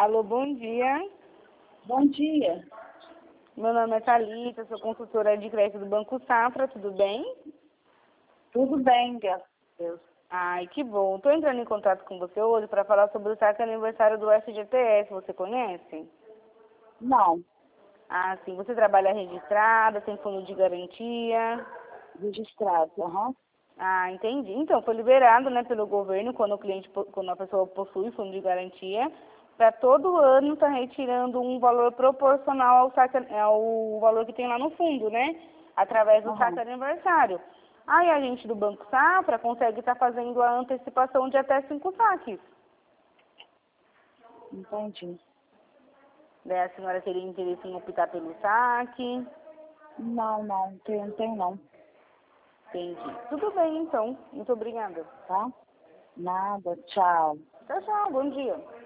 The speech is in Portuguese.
Alô, bom dia. Bom dia. Meu nome é Thalita, sou consultora de crédito do Banco Safra, tudo bem? Tudo bem, graças a Deus. Ai, que bom. Estou entrando em contato com você hoje para falar sobre o saque aniversário do FGTS, você conhece? Não, Ah, sim. Você trabalha registrada, tem fundo de garantia? registrado, Ah, entendi. Então, foi liberado, né, pelo governo, quando a pessoa possui fundo de garantia, para todo ano estar retirando um valor proporcional ao valor que tem lá no fundo, né? Através do saque aniversário. Aí a gente do Banco Safra consegue estar fazendo a antecipação de até 5 saques. Entendi. Daí a senhora teria interesse em optar pelo saque? Não tem não, Entendi. Tudo bem, então. Muito obrigada. tá? Nada, tchau. Tchau, tchau. Bom dia.